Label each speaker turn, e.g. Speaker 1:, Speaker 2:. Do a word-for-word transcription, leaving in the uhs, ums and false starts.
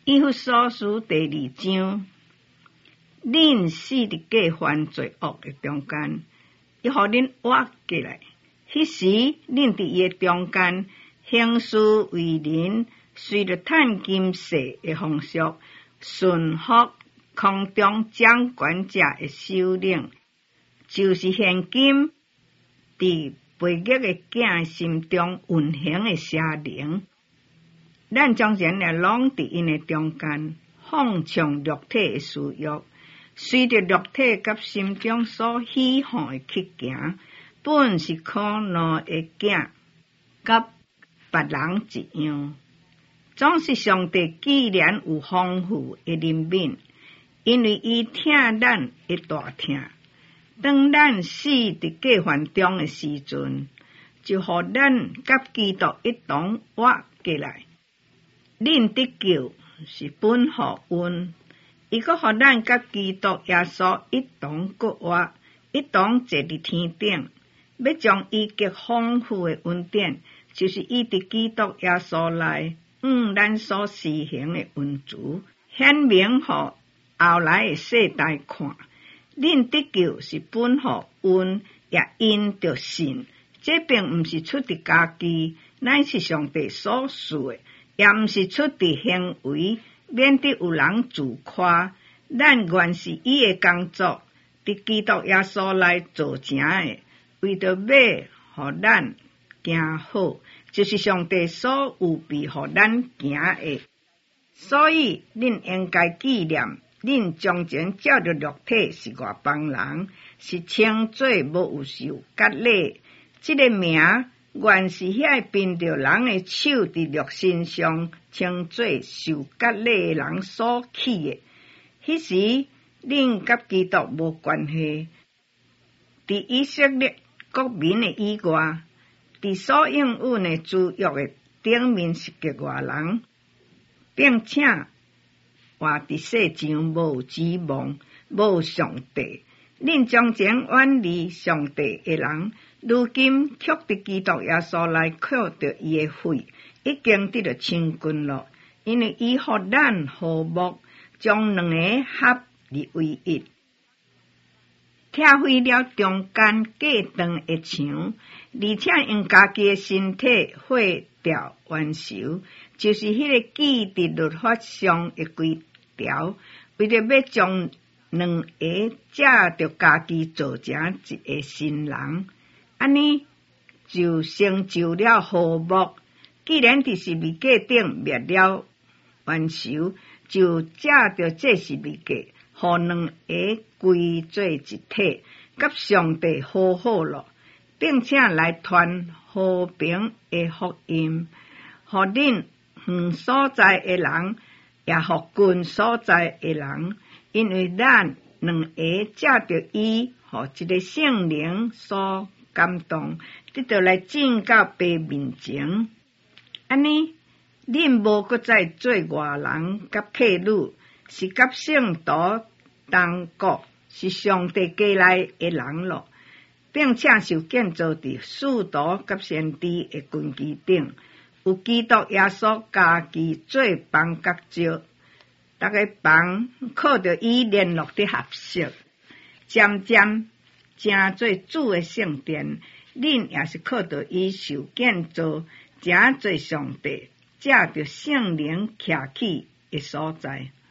Speaker 1: 以弗所书第二章，恁死伫过犯罪恶的中间，伊互恁活过来。迄时，恁伫伊的中间，行事为人，随着趁今世的风俗，顺服空中掌管者的首领，就是现今伫悖逆的囝心中运行的邪灵。咱从前也拢伫因的中间，放纵肉体的私欲，随着肉体甲心中所喜欢的去行，本是苦恼的囝，甲别人一样。总是上帝既然有丰富的怜悯，因为伊疼咱的大疼，当咱死伫过犯中的时阵，就互咱甲基督一同活过来。恁得救是本乎恩，伊阁互咱甲基督耶稣一同各活，一同坐伫天顶，要将伊极丰富的恩典，就是伊伫基督耶稣内向咱所施行的恩慈，显明互后来的世代看。恁得救是本乎恩，也因着信，这并毋是出伫家己，乃是上帝所赐的。也毋是出伫行为，免得有人自夸。咱原是伊的工作，伫基督耶稣内做成的，为着要互咱行好，就是上帝所有备互咱行的。所以，恁应该纪念，恁从前照着肉体是外邦人，是称做无有受割礼。这个名原是遐凭着人的手伫肉身上称做受割礼的人所起的。迄时，恁甲基督无关系。伫以色列国民的以外，伫所应允的自约的顶面是局外人，并且活伫世上无有指望，无有上帝。恁从前远离上帝的人，如今却伫基督耶稣内靠着伊的血，已经得到清净了。因为伊互咱和睦，将两个合而为一，拆毁了中间隔断的墙，而且用家己的身体毁掉元首，就是迄个记伫律法上的规条，为着要将两个借着家己做成一个新人。安尼就成就了和睦。既然伫十字架顶灭了元首，就借着这十字架，互两个归做一体，甲上帝和好了，并且来传和平的福音，互恁远所在的人，也互近所在的人，因为咱两个借着伊，互一个圣灵所感动，得到来进到爸面前。安尼，恁无搁再做外人甲客旅，是甲圣徒同国，是上帝家内的人咯，并且受建造伫使徒甲先知的根基顶，有基督耶稣家己做房角石，逐个房靠着伊联络的合适，渐渐成做主的圣殿。恁也是靠着伊受建造，成做上帝借着圣灵徛起的所在。